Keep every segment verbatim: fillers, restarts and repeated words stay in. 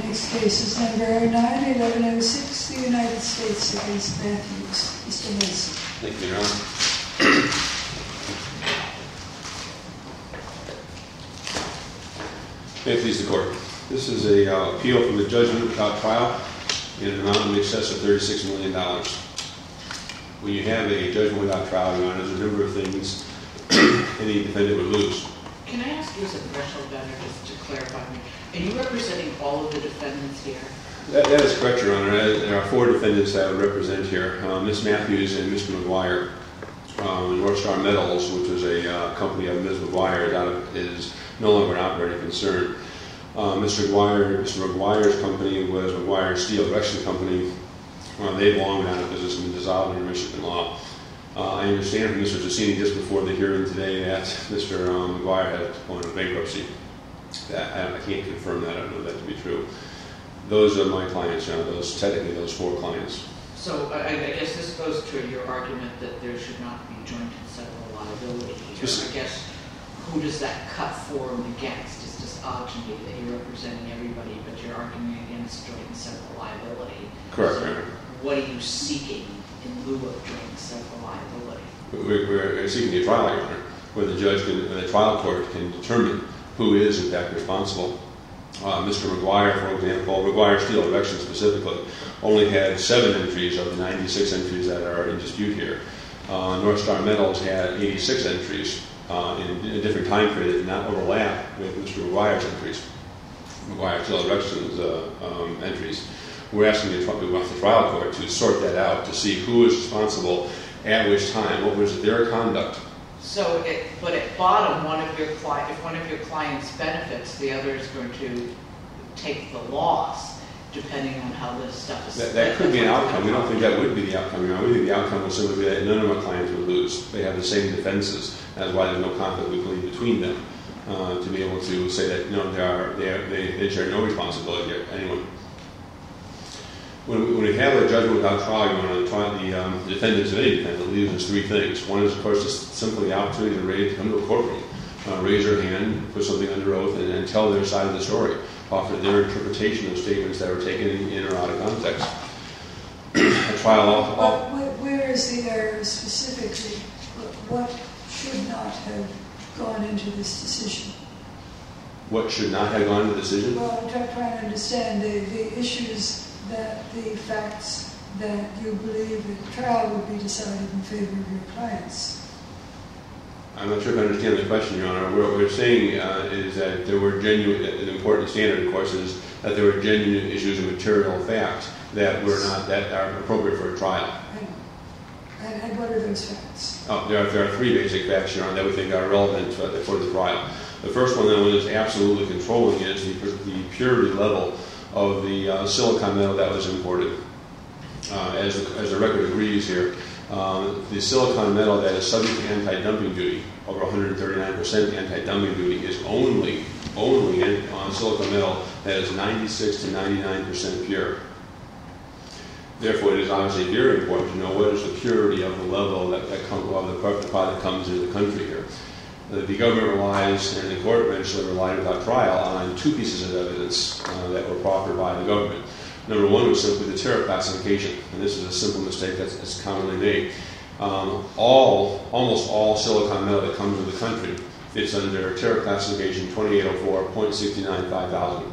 Next case is number nine eleven oh six, the United States against Matthews. Mister Mason. Thank you, Your Honor. May it please the Court. This is a uh, appeal from the judgment without trial in an amount in excess of thirty-six million dollars. When you have a judgment without trial, Your Honor, there's a number of things any defendant would lose. Can I ask you as a threshold matter, just to clarify me, are you representing all of the defendants here? That, that is correct, Your Honor. There are four defendants that I would represent here. Uh, Miz Matthews and Mister McGuire. Um, North Star Metals, which was a uh, company of Miz McGuire, is, out of, is no longer an operating concern. Uh, Mister McGuire, Mister McGuire's company was McGuire Steel Erection Company. Uh, they've long been out of business and been dissolved under Michigan law. Uh, I understand from Mister Giussini just before the hearing today that Mister Um, McGuire had gone into bankruptcy. That, I, I can't confirm that. I don't know that to be true. Those are my clients, you know, those technically those four clients. So I, I guess this goes to your argument that there should not be joint and several liability here. I guess who does that cut for and against? It's just odd to me that you're representing everybody, but you're arguing against joint and several liability. Correct, so Your Honor. What are you seeking in lieu of joint and several liability? We're, we're seeking a trial, Your Honor, where the judge, can, the trial court can determine who is in fact responsible. Uh, Mister McGuire, for example, McGuire Steel Erection specifically, only had seven entries of the ninety-six entries that are in dispute here. Uh, North Star Metals had eighty-six entries uh, in, in a different time period that did not overlap with Mister McGuire's entries, McGuire Steel Erection's uh, um, entries. We're asking the, we want the trial court to sort that out to see who is responsible at which time, what was their conduct. So, it, but at bottom, one of your cli- if one of your clients benefits, the other is going to take the loss, depending on how this stuff is. That, that could be an outcome. We don't think that would be the outcome. You know, we think the outcome would simply be that none of our clients would lose. They have the same defenses. That's why there's no conflict, we believe, between them uh, to be able to say that, you know, they are they, are, they, they share no responsibility here. Anyone. When we, when we have a judgment without trial, you want to trial the, um, the defendants of any defendant leaves us three things. One is, of course, just simply the opportunity to raise, come to a courtroom, uh, raise their hand, put something under oath, and, and tell their side of the story, offer their interpretation of statements that were taken in, in or out of context. A trial. All, all where, where is the error specifically? What should not have gone into this decision? What should not have gone into the decision? Well, I'm trying to understand the, the issues that the facts that you believe the trial would be decided in favor of your clients. I'm not sure if I understand the question, Your Honor. What we're saying uh, is that there were genuine, an important standard, of course, is that there were genuine issues of material fact that were not, that are appropriate for a trial. And, and what are those facts? Oh, there are, there are three basic facts, Your Honor, that we think are relevant for the, for the trial. The first one, that one is absolutely controlling is the, the purity level of the uh, silicon metal that was imported. Uh, as, as the record agrees here, uh, the silicon metal that is subject to anti-dumping duty, over one hundred thirty-nine percent anti-dumping duty, is only, only in, on silicon metal that is ninety-six to ninety-nine percent pure. Therefore, it is obviously very important to know what is the purity of the level that, that come, of the product that comes into the country here. The government relies, and the court eventually relied without trial, on two pieces of evidence uh, that were proffered by the government. Number one was simply the tariff classification, and this is a simple mistake that's, that's commonly made. Um, all, almost all silicon metal that comes into the country fits under tariff classification twenty-eight oh four point six nine five thousand.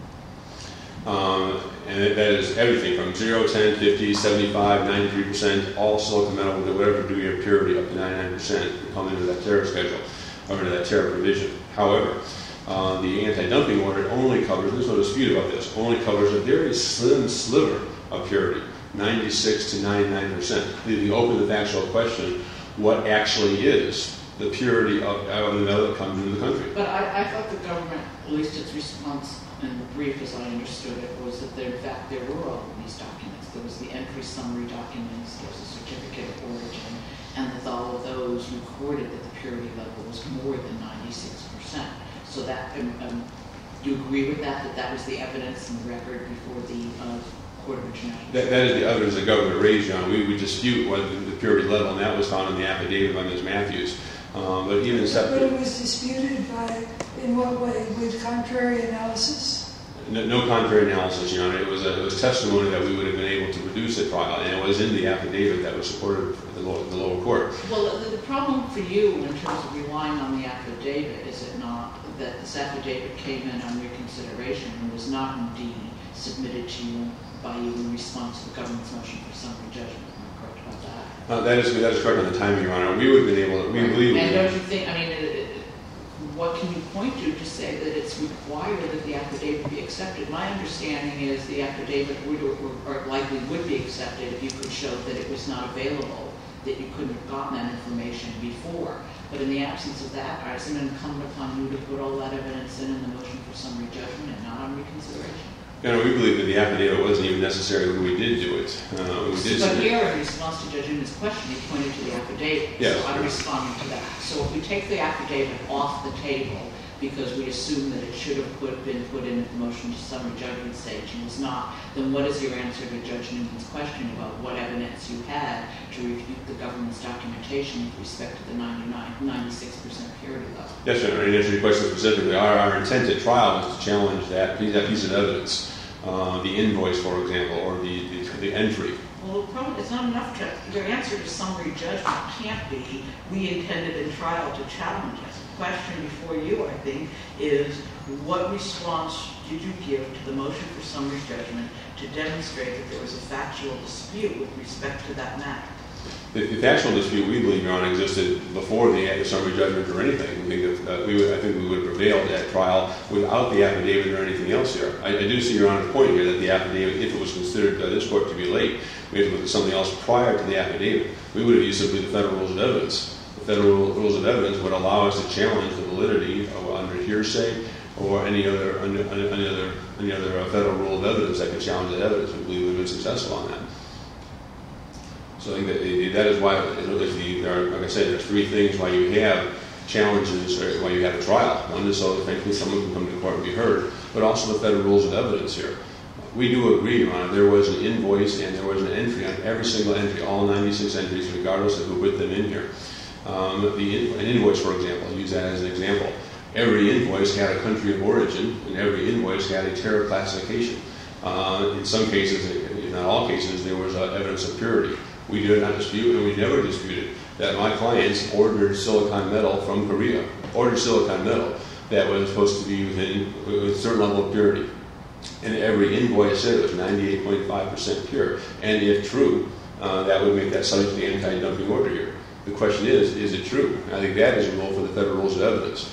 Um, and that is everything from zero, ten, fifty, seventy-five, ninety-three percent, all silicon metal with whatever degree of purity up to ninety-nine percent come into that tariff schedule, or into that tariff provision. However, uh, the anti-dumping order only covers, there's no dispute about this, only covers a very slim sliver of purity, ninety-six to ninety-nine percent, leaving open the factual question, what actually is the purity of, of the metal that comes into the country? But I, I thought the government, at least its response in the brief as I understood it, was that there, in fact there were all of these documents. There was the entry summary documents, there was a certificate of origin, and with all of those recorded that the purity level was more than ninety-six percent. So that, um, um, do you agree with that, that that was the evidence and the record before the uh, Court of International? That, that is the evidence the government raised on. We would dispute what the, the purity level, and that was found in the affidavit by Miz Matthews. Um, but even separate, but it was disputed by, in what way, with contrary analysis? No, no contrary analysis, Your Honor. It was, a, it was testimony that we would have been able to produce at trial, and it was in the affidavit that was supported at the lower, the lower court. Well, the, the problem for you in terms of relying on the affidavit, is it not, that this affidavit came in on reconsideration and was not indeed submitted to you by you in response to the government's motion for summary judgment? Am I correct about that? Uh, that is that is correct on the timing, Your Honor. We would have been able to, we Right. believe... And don't you think, I mean, it, it, what can you point to to say that it's required that the affidavit be accepted? My understanding is the affidavit would or, or likely would be accepted if you could show that it was not available, that you couldn't have gotten that information before. But in the absence of that, isn't it incumbent upon you to put all that evidence in in the motion for summary judgment and not on reconsideration? You know, we believe that the affidavit wasn't even necessary when we did do it. Uh, we did But submit- here, in response to Judge Newman's question, he pointed to the affidavit. Yes. So I'm responding to that. So if we take the affidavit off the table because we assume that it should have put, been put in at the motion to summary judgment stage and was not, then what is your answer to Judge Newman's question about what evidence you had to refute the government's documentation with respect to the ninety-nine, ninety-six percent purity level? Yes, Your Honor. In answer to your question specifically, our, our intent at trial was to challenge that, that piece of evidence, uh, the invoice, for example, or the, the, the entry. Well, probably it's not enough to, your answer to summary judgment can't be, we intended in trial to challenge it. The question before you, I think, is what response did you give to the motion for summary judgment to demonstrate that there was a factual dispute with respect to that matter? The, the factual dispute, we believe, Your Honor, existed before the, the summary judgment or anything. We think that, uh, we would, I think we would have prevailed at trial without the affidavit or anything else here. I, I do see Your Honor's point here that the affidavit, if it was considered by this court to be late, we had to look at something else prior to the affidavit. We would have used simply the federal rules of evidence. The federal rules of evidence would allow us to challenge the validity of, under hearsay or any other under, any other any other uh, federal rule of evidence that could challenge that evidence. We believe we've been successful on that. So I think that that is why, there are, like I said, there's three things why you have challenges or why you have a trial. One is so that thankfully someone can come to court and be heard, but also the federal rules of evidence here. We do agree, Your Honor, there was an invoice and there was an entry on every single entry, all ninety-six entries, regardless of who put them in here. Um, the, an invoice, for example, I'll use that as an example. Every invoice had a country of origin, and every invoice had a tariff classification. Uh, in some cases, in not all cases, there was uh, evidence of purity. We did not dispute, and we never disputed, that my clients ordered silicon metal from Korea, ordered silicon metal that was supposed to be within with a certain level of purity. And every invoice said it was ninety-eight point five percent pure. And if true, uh, that would make that subject to the anti-dumping order here. The question is, is it true? I think that is a role for the federal rules of evidence.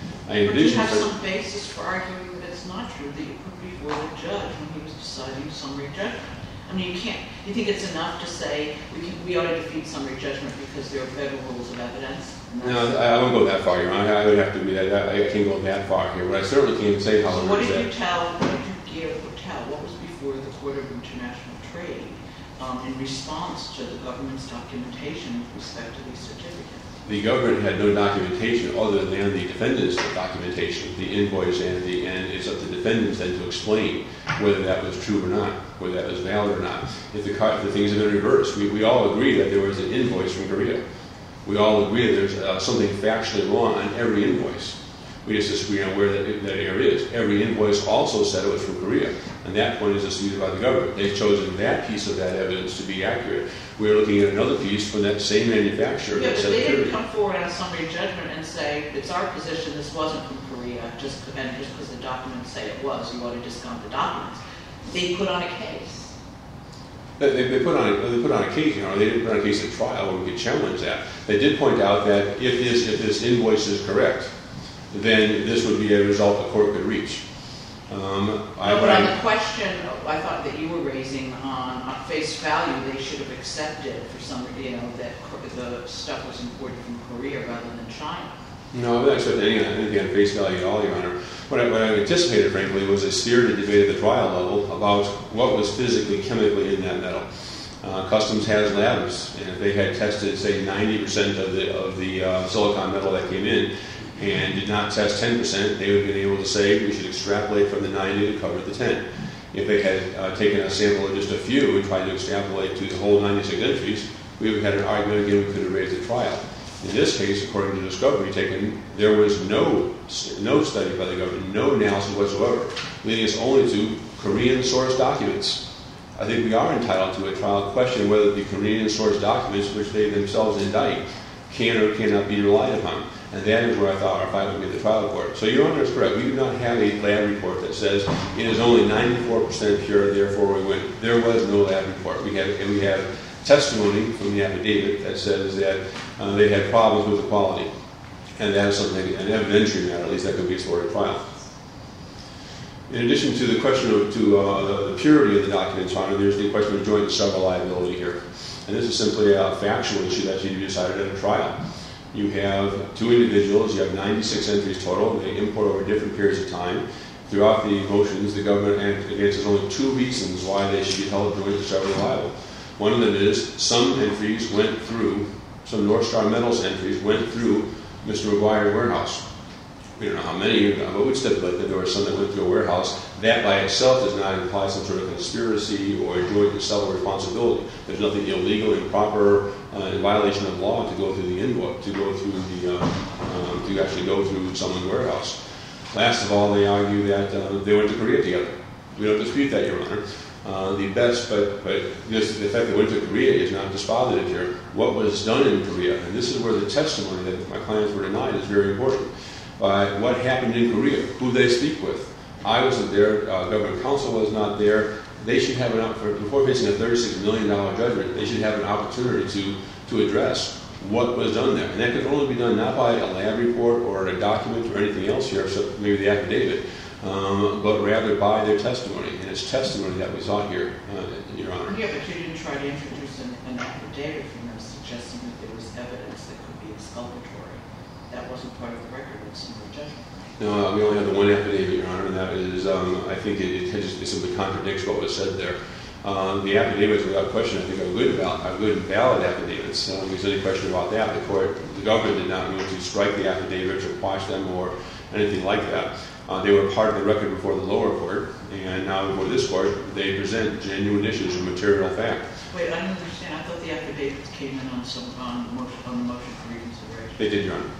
I But you have some basis for arguing that it's not true that you put before the judge when he was deciding summary judgment. I mean, you can't, you think it's enough to say we can, we ought to defeat summary judgment because there are federal rules of evidence? No, I, I wouldn't go that far, Your Honor. I would have to be that, I can't go that far here. But I certainly can't say, however, so what did that, you tell, what did you give or tell? What was before the Court of International Trade um, in response to the government's documentation with respect to these certificates? the government had no documentation other than the defendant's documentation, the invoice, and the and it's up to the defendants then to explain whether that was true or not, whether that was valid or not. If the, if the things have been reversed, we, we all agree that there was an invoice from Korea. We all agree that there's uh, something factually wrong on every invoice. We just disagree on where that, that error is. Every invoice also said it was from Korea, and that point is disputed by the government. They've chosen that piece of that evidence to be accurate. We're looking at another piece from that same manufacturer. Yeah, that but said they didn't Korea. come forward on summary judgment and say, it's our position this wasn't from Korea, just and just because the documents say it was, you ought to discount the documents. They put on a case. They, they put on a, they put on a case, you know, they didn't put on a case at trial where we could challenge that. They did point out that if this if this invoice is correct, then this would be a result the court could reach. Um, No, I, but on I, the question I thought that you were raising on, on face value, they should have accepted for some, you know, that the stuff was imported from Korea rather than China. No, I'm not accepting anything, anything on face value at all, Your Honor. What I, what I anticipated, frankly, was a spirited debate at the trial level about what was physically, chemically in that metal. Uh, Customs has labs, and if they had tested, say, ninety percent of the of the uh, silicon metal that came in, and did not test ten percent, they would have been able to say we should extrapolate from the ninety to cover the ten. If they had uh, taken a sample of just a few and tried to extrapolate to the whole ninety-six entries, we would have had an argument again we could have raised at trial. In this case, according to discovery taken, there was no no study by the government, no analysis whatsoever, leading us only to Korean source documents. I think we are entitled to a trial question whether the Korean source documents, which they themselves indict, can or cannot be relied upon. And that is where I thought our fight would be at the trial court. So Your Honor is correct. We do not have a lab report that says it is only ninety-four percent pure, therefore we win. There was no lab report. We have, and we have testimony from the affidavit that says that uh, they had problems with the quality. And that is something, an evidentiary matter, at least that could be explored at trial. In addition to the question of to, uh, the purity of the documents, Your Honor, there's the question of joint and several liability here. And this is simply a factual issue that should be decided at a trial. You have two individuals, you have ninety-six entries total, they import over different periods of time. Throughout the motions, the government advances only two reasons why they should be held joint and several liable. One of them is some entries went through, some North Star Metals entries went through Mister McGuire's warehouse. We don't know how many, but we'd stipulate that there were some that went through a warehouse. That by itself does not imply some sort of conspiracy or joint and several responsibility. There's nothing illegal, improper, uh, in violation of law to go through the invoice, to go through the, uh, um, to actually go through someone's warehouse. Last of all, they argue that uh, they went to Korea together. We don't dispute that, Your Honor. Uh, the best, but but this, the fact that they went to Korea is not dispositive here. What was done in Korea, and this is where the testimony that my clients were denied is very important. Uh, what happened in Korea, who they speak with. I wasn't there, uh, government counsel was not there. They should have an opportunity, before facing a thirty-six million dollars judgment, they should have an opportunity to, to address what was done there. And that could only be done not by a lab report or a document or anything else here, so maybe the affidavit, um, but rather by their testimony. And it's testimony that we saw here, uh, Your Honor. Yeah, but you didn't try to introduce an, an affidavit from them suggesting that there was evidence that could be exculpatory. That wasn't part of the record of summary judgment. No, uh, we only have the one affidavit, Your Honor, and that is, um, I think it, it, just, it simply contradicts what was said there. Uh, the affidavits, without question, I think are good, about, are good and valid affidavits. Uh, if there's any question about that, the court, the government did not move to strike the affidavits or quash them or anything like that. Uh, they were part of the record before the lower court, and now before this court, they present genuine issues of material fact. Wait, I don't understand. I thought the affidavits came in on some on the motion, on the motion for reconsideration. They did, Your Honor.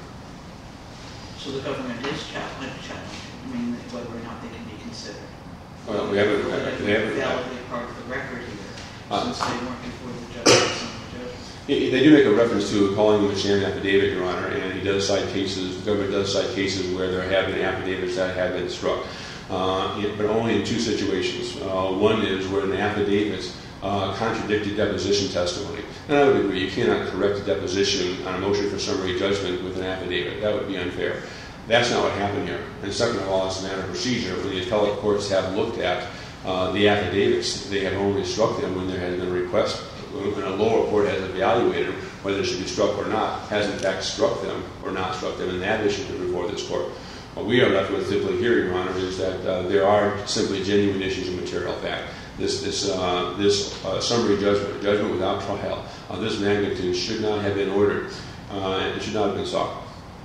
So the government is challenging, I mean, whether or not they can be considered. Well, we haven't. Well, Uh, they they haven't. validly part of the record here, Uh, since they weren't before the judge. The judge. They do make a reference to calling him a sham affidavit, Your Honor, and he does cite cases, the government does cite cases where there have been affidavits that have been struck, uh, but only in two situations. Uh, one is where an affidavit uh, contradicted deposition testimony. And I would agree, you cannot correct a deposition on a motion for summary judgment with an affidavit. That would be unfair. That's not what happened here. And second of all, it's a matter of procedure. When the appellate courts have looked at uh, the affidavits, they have only struck them when there has been a request. When a lower court has evaluated whether it should be struck or not, has in fact struck them or not struck them, and that issue is before this court. What we are left with simply here, Your Honor, is that uh, there are simply genuine issues of material fact. This this uh, this uh, summary judgment, judgment without trial, of this magnitude should not have been ordered, uh, and it should not have been sought.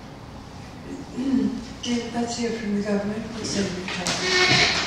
Let's hear from the government. Let's say the time.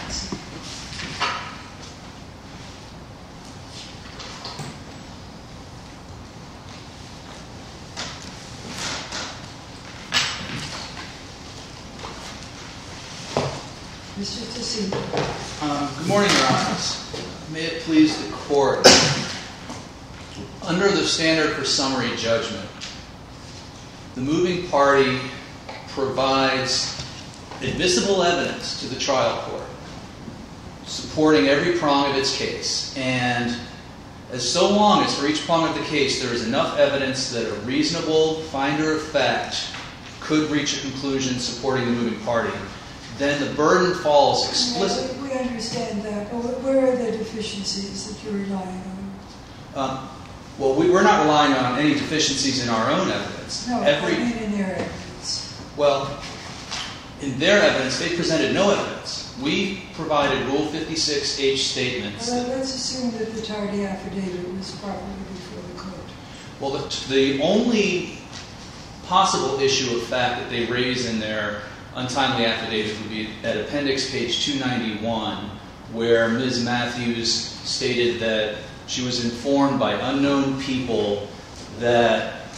Mister Tassino. Um, good morning, Your Honors. May it please the Court. Under the standard for summary judgment, the moving party provides admissible evidence to the trial court supporting every prong of its case. And as so long as for each prong of the case there is enough evidence that a reasonable finder of fact could reach a conclusion supporting the moving party, then the burden falls explicitly. Yeah, we understand that, but where are the deficiencies that you're relying on? Um, well, we, we're not relying on any deficiencies in our own evidence. No, Every, I mean in their evidence. Well, in their evidence, they presented no evidence. We provided Rule fifty-six H statements. Well, let's assume that the tardy affidavit was properly before the court. Well, the, the only possible issue of fact that they raise in their untimely affidavit would be at appendix page two ninety-one, where Miz Matthews stated that she was informed by unknown people that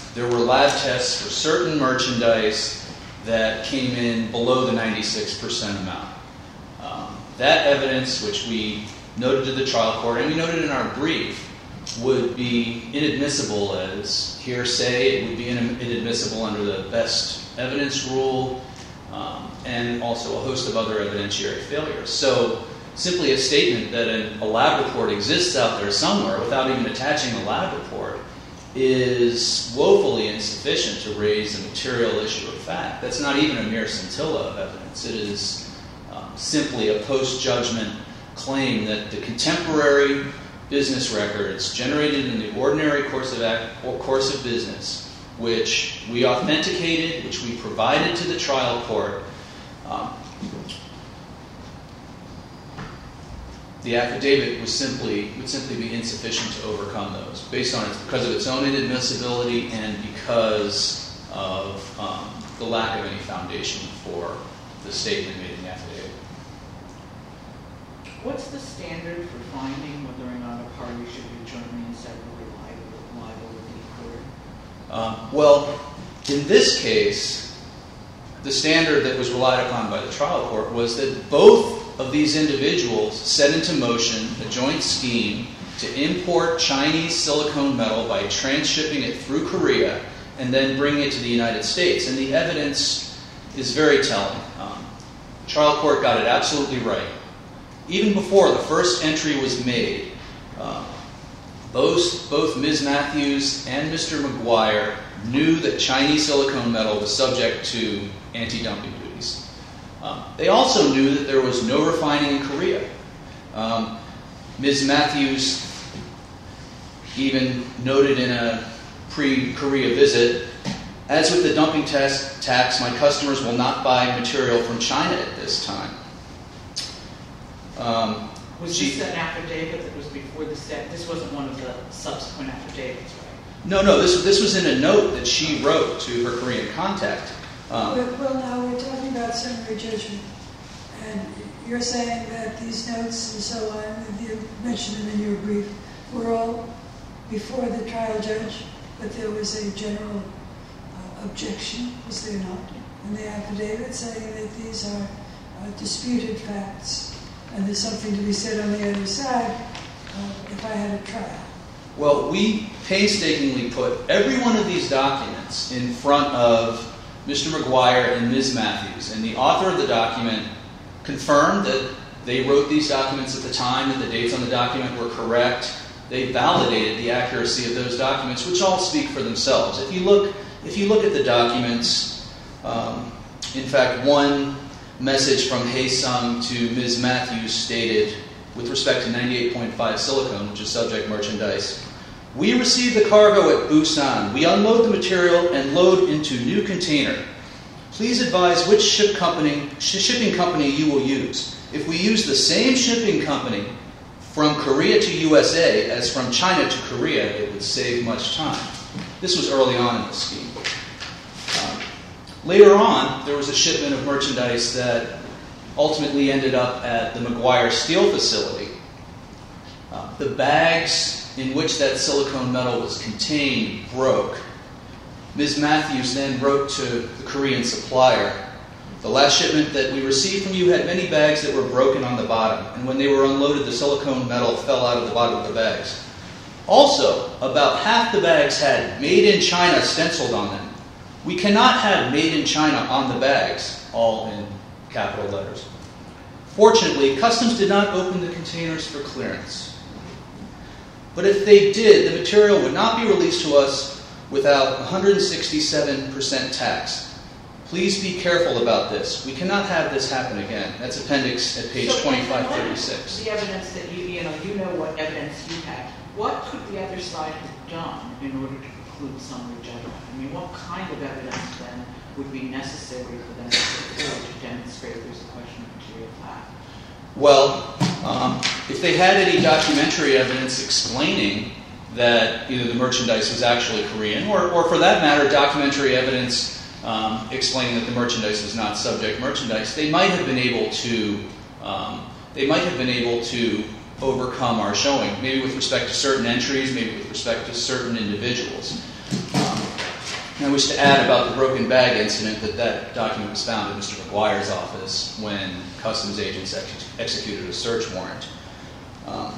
there were lab tests for certain merchandise that came in below the ninety-six percent amount. Um, that evidence, which we noted to the trial court, and we noted in our brief, would be inadmissible as hearsay. It would be inadmissible under the best evidence rule, um, and also a host of other evidentiary failures. So simply a statement that an, a lab report exists out there somewhere without even attaching a lab report is woefully insufficient to raise a material issue of fact. That's not even a mere scintilla of evidence. It is um, simply a post-judgment claim that the contemporary business records generated in the ordinary course of act, or course of business, which we authenticated, which we provided to the trial court, um, the affidavit was simply would simply be insufficient to overcome those, based on it because of its own inadmissibility and because of um, the lack of any foundation for the statement made in the affidavit. What's the standard for finding whether or not a party should be jointly and severally liable, liable with the court? Um, well, in this case, the standard that was relied upon by the trial court was that both of these individuals set into motion a joint scheme to import Chinese silicone metal by transshipping it through Korea and then bringing it to the United States. And the evidence is very telling. Um, the trial court got it absolutely right. Even before the first entry was made, uh, both, both Miz Matthews and Mister McGuire knew that Chinese silicone metal was subject to anti-dumping duties. Um, they also knew that there was no refining in Korea. Um, Miz Matthews even noted in a pre-Korea visit, as with the dumping tax, tax, my customers will not buy material from China at this time. Um, was she, this an affidavit that was before the set? This wasn't one of the subsequent affidavits, right? No, no. This this was in a note that she wrote to her Korean contact. Um, well, well, now we're talking about summary judgment, and you're saying that these notes and so on, you mentioned them in your brief, were all before the trial judge, but there was a general uh, objection, was there not, in the affidavit saying that these are uh, disputed facts. And there's something to be said on the other side uh, if I had a trial. Well, we painstakingly put every one of these documents in front of Mister McGuire and Miz Matthews. And the author of the document confirmed that they wrote these documents at the time, that the dates on the document were correct. They validated the accuracy of those documents, which all speak for themselves. If you look, if you look at the documents, um, in fact, one message from Hae-sung to Miz Matthews stated, with respect to ninety-eight point five silicone, which is subject merchandise, we receive the cargo at Busan. We unload the material and load into new container. Please advise which ship company, sh- shipping company you will use. If we use the same shipping company from Korea to U S A as from China to Korea, it would save much time. This was early on in the scheme. Later on, there was a shipment of merchandise that ultimately ended up at the McGuire Steel facility. Uh, the bags in which that silicone metal was contained broke. Miz Matthews then wrote to the Korean supplier, the last shipment that we received from you had many bags that were broken on the bottom, and when they were unloaded, the silicone metal fell out of the bottom of the bags. Also, about half the bags had Made in China stenciled on them. We cannot have Made in China on the bags, all in capital letters. Fortunately, Customs did not open the containers for clearance. But if they did, the material would not be released to us without one hundred sixty-seven percent tax. Please be careful about this. We cannot have this happen again. That's appendix at page so twenty-five thirty-six. The evidence that you, you know, you know what evidence you have. What could the other side have done in order to preclude summary judgment? I mean, what kind of evidence then would be necessary for them to, to demonstrate there's a question of material fact? Well, um, if they had any documentary evidence explaining that either the merchandise was actually Korean, or, or for that matter, documentary evidence um, explaining that the merchandise was not subject merchandise, they might have been able to. Um, they might have been able to overcome our showing, maybe with respect to certain entries, maybe with respect to certain individuals. Um, And I wish to add about the broken bag incident that that document was found in Mister McGuire's office when customs agents ex- executed a search warrant. Um,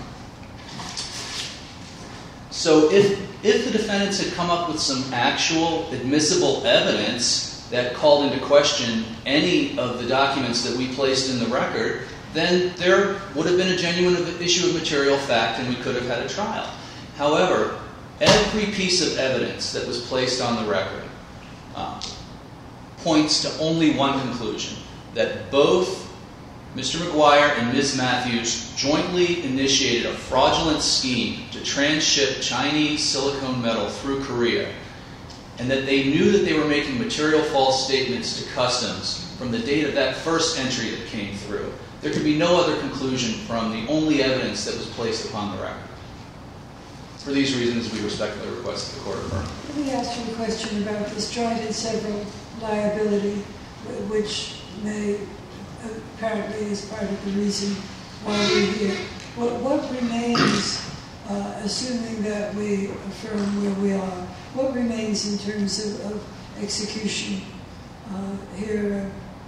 so if, if the defendants had come up with some actual admissible evidence that called into question any of the documents that we placed in the record, then there would have been a genuine issue of material fact and we could have had a trial. However, every piece of evidence that was placed on the record uh, points to only one conclusion, that both Mister McGuire and Miz Matthews jointly initiated a fraudulent scheme to transship Chinese silicone metal through Korea, and that they knew that they were making material false statements to customs from the date of that first entry that came through. There could be no other conclusion from the only evidence that was placed upon the record. For these reasons, we respectfully request that the court affirm. Let me ask you a question about this joint and several liability, which may apparently is part of the reason why we're here. What, what remains, uh, assuming that we affirm where we are, what remains in terms of, of execution uh, here?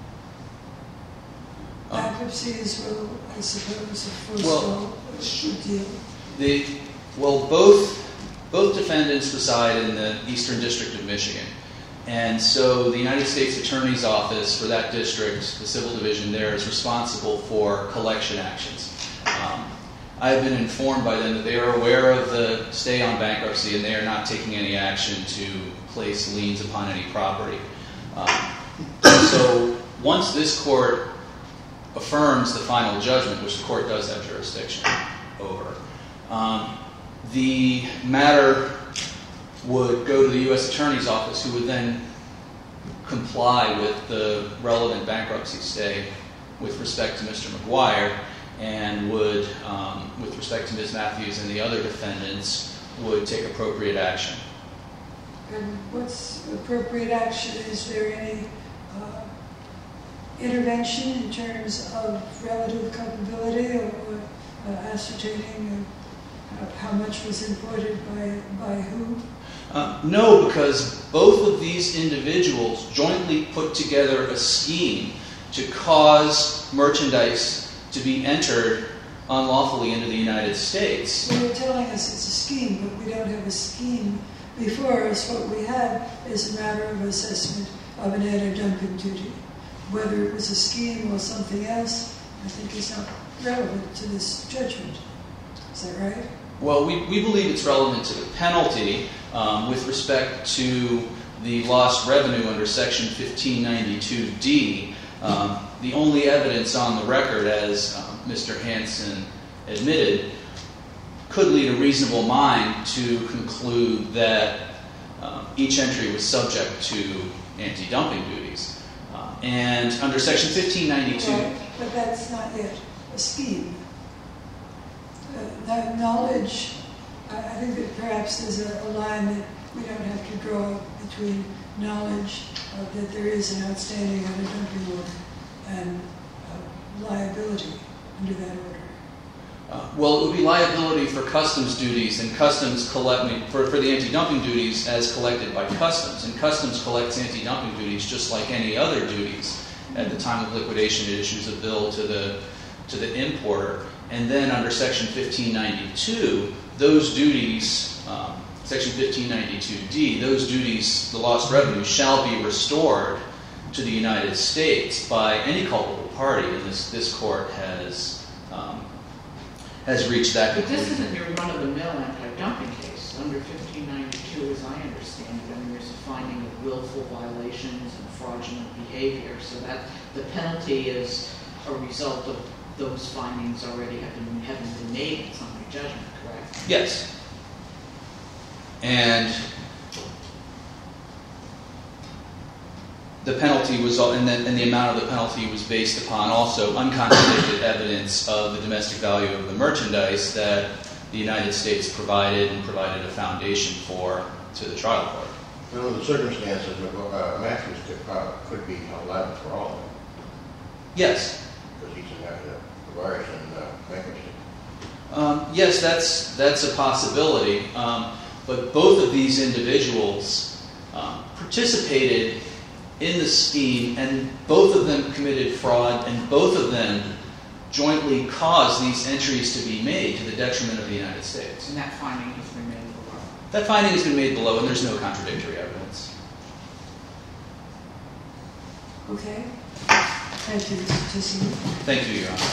Uh, bankruptcy as well, I suppose, of course, well, a deal. The, well, both, both defendants reside in the Eastern District of Michigan. And so the United States Attorney's Office for that district, the civil division there, is responsible for collection actions. Um, I have been informed by them that they are aware of the stay on bankruptcy and they are not taking any action to place liens upon any property. Um, so once this court affirms the final judgment, which the court does have jurisdiction over, um, the matter would go to the U S Attorney's Office, who would then comply with the relevant bankruptcy stay with respect to Mister McGuire, and would, um, with respect to Miz Matthews and the other defendants, would take appropriate action. And what's appropriate action? Is there any uh, intervention in terms of relative culpability, or, or uh, ascertaining uh, how much was imported by, by who? Uh, no, because both of these individuals jointly put together a scheme to cause merchandise to be entered unlawfully into the United States. Well, you're telling us it's a scheme, but we don't have a scheme before us. What we have is a matter of assessment of an anti-dumping duty. Whether it was a scheme or something else, I think is not relevant to this judgment. Is that right? Well, we, we believe it's relevant to the penalty um, with respect to the lost revenue under Section fifteen ninety-two D. Um, the only evidence on the record, as um, Mister Hansen admitted, could lead a reasonable mind to conclude that um, each entry was subject to anti-dumping duties. Uh, and under Section fifteen ninety-two... Right, but that's not yet a scheme. Uh, that knowledge, I, I think that perhaps there's a, a line that we don't have to draw between knowledge uh, that there is an outstanding anti-dumping order and uh, liability under that order. Uh, well, it would be liability for customs duties, and customs collect for, for the anti-dumping duties as collected by customs. And customs collects anti-dumping duties just like any other duties. At the time of liquidation, it issues a bill to the to the importer. And then under Section fifteen ninety-two, those duties, um, Section fifteen ninety-two D, those duties, the lost revenue, shall be restored to the United States by any culpable party. And this, this court has um, has reached that But conclusion. this isn't your run-of-the-mill anti-dumping case. Under fifteen ninety-two, as I understand it, I mean, there's a finding of willful violations and fraudulent behavior, so that the penalty is a result of those findings already have been, having been made in summary judgment, correct? Yes. And the penalty was, and, then, and the amount of the penalty was based upon also uncontradicted evidence of the domestic value of the merchandise that the United States provided and provided a foundation for to the trial court. Under the circumstances, uh, Matthews could, uh, could be held liable for all of it. Yes. Because he's in the virus and uh, bankruptcy. Um, yes, that's that's a possibility. Um, but both of these individuals um, participated in the scheme, and both of them committed fraud, and both of them jointly caused these entries to be made to the detriment of the United States. And that finding has been made below. That finding has been made below, and there's no contradictory evidence. Okay. Thank you, Mister Tissing. Thank you, Your Honor.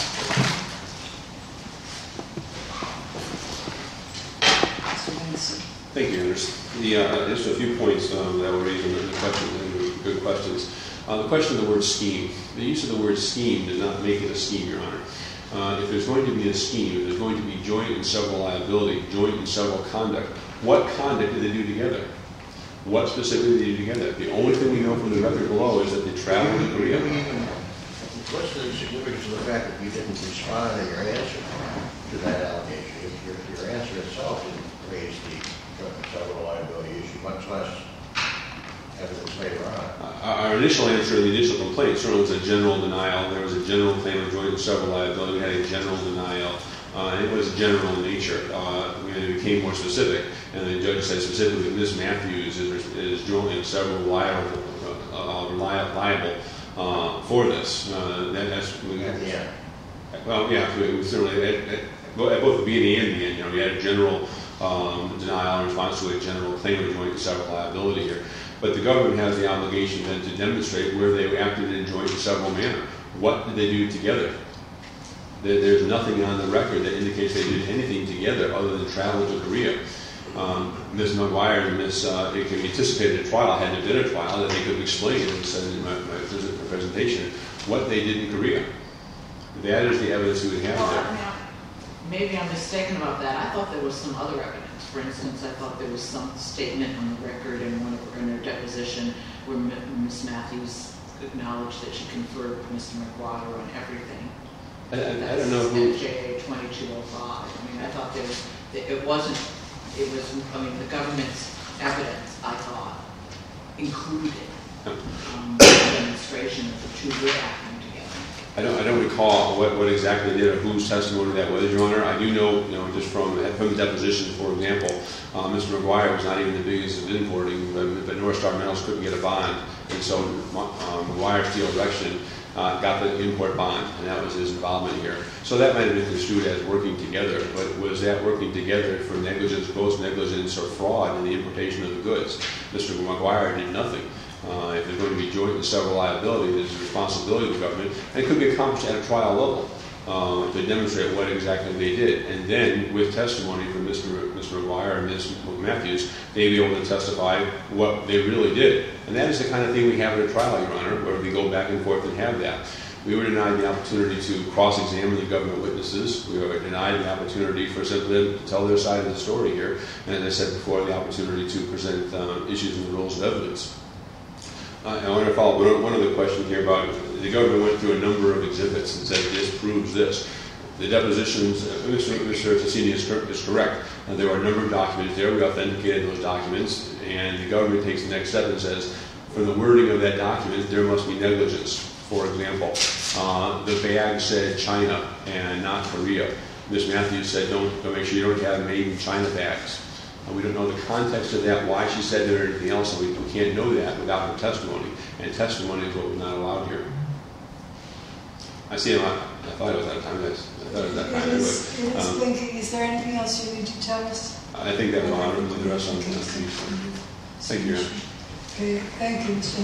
Mister Benson. Thank you, Your Honor. The, uh, just a few points um, that were raised in the question, and good questions. Uh, the question of the word scheme. The use of the word scheme does not make it a scheme, Your Honor. Uh, if there's going to be a scheme, if there's going to be joint and several liability, joint and several conduct, what conduct did they do together? What specifically did they do together? The only thing we know from the record below is that they traveled to Korea. What's the significance of the fact that you didn't respond in your answer to that allegation? If your, your answer itself didn't raise the joint and several liability issue, much less evidence later on. Uh, our initial answer in the initial complaint certainly was a general denial. There was a general claim of joint and several liability. We had a general denial, uh, and it was general in nature. Uh, we it became more specific, and the judge said specifically that Miz Matthews is, is jointly and several liable, uh, uh, liable uh, for this. Uh, that, that's we, At the end. Well, yeah, we, we certainly at, at, at both the beginning and the end. You know, we had a general um, denial in response to a general claim of joint and several liability here. But the government has the obligation then to demonstrate where they acted in joint and several manner. What did they do together? There, there's nothing on the record that indicates they did anything together other than travel to Korea. Um, Miz McGuire and Miz Uh, it can be anticipated a trial, had there been a trial, that they could explain, and said in my, my presentation, what they did in Korea. That is the evidence we would have Well, there. I mean, I- maybe I'm mistaken about that. I thought there was some other evidence. For instance, I thought there was some statement on the record in one of her, in her deposition where Miz Matthews acknowledged that she conferred with Mister McGuire on everything. I, I, I don't know who. That's J A twenty-two oh five. I mean, I thought there was, it wasn't, it was, I mean, the government's evidence, I thought, included um, the demonstration of the two were acting together. I don't, I don't recall what, what exactly they did or whose testimony that was, Your Honor. I do know, you know, just from, from the deposition, for example, uh, Mister McGuire was not even the biggest of importing, but, but North Star Metals couldn't get a bond. And so um, McGuire Steel Erection uh, got the import bond, and that was his involvement here. So that might have been construed as working together, but was that working together for negligence, gross negligence, or fraud in the importation of the goods? Mister McGuire did nothing. Uh, if there's going to be joint and several liability, there's a responsibility of the government, and it could be accomplished at a trial level uh, to demonstrate what exactly they did. And then, with testimony from Mister Mister McGuire and Miz Matthews, they'd be able to testify what they really did. And that is the kind of thing we have at a trial, Your Honor, where we go back and forth and have that. We were denied the opportunity to cross-examine the government witnesses. We were denied the opportunity for simply to tell their side of the story here. And as I said before, the opportunity to present uh, issues and rules of evidence. Uh, I want to follow up one other question here about the government went through a number of exhibits and said this proves this. The depositions, uh, Mister Mister Tassini is, is correct. Uh, there were a number of documents there. We authenticated those documents, and the government takes the next step and says, from the wording of that document, there must be negligence. For example, uh, the bag said China and not Korea. Miz Matthews said, don't, don't make sure you don't have made in China bags. Uh, we don't know the context of that, why she said that or anything else, and we, we can't know that without her testimony. And testimony is what was not allowed here. I see I'm out. I thought it was out of time. I thought it was that time. It is, it is Um, blinking. Is there anything else you need to tell us? I think that was all. I don't know the rest on the. Thank you. Okay, thank you, Mister